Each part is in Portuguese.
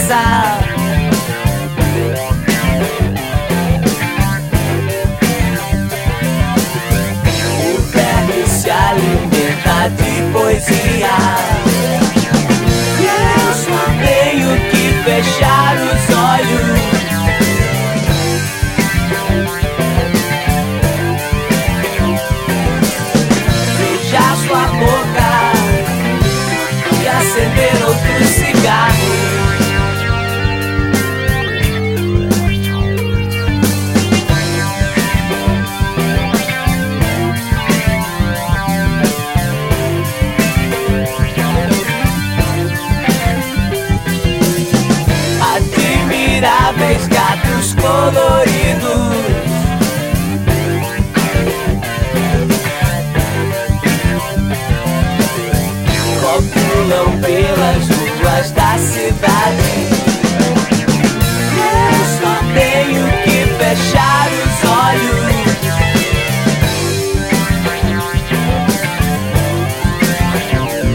cabeça. O verbo se alimenta de poesia. Eu só tenho que fechar os olhos. Beijar sua boca e acender outro cigarro. Admiráveis gatos coloridos, copulam pelas ruas da cidade. Eu só tenho que fechar os olhos.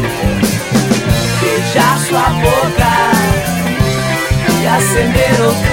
Beijar sua boca e acender outro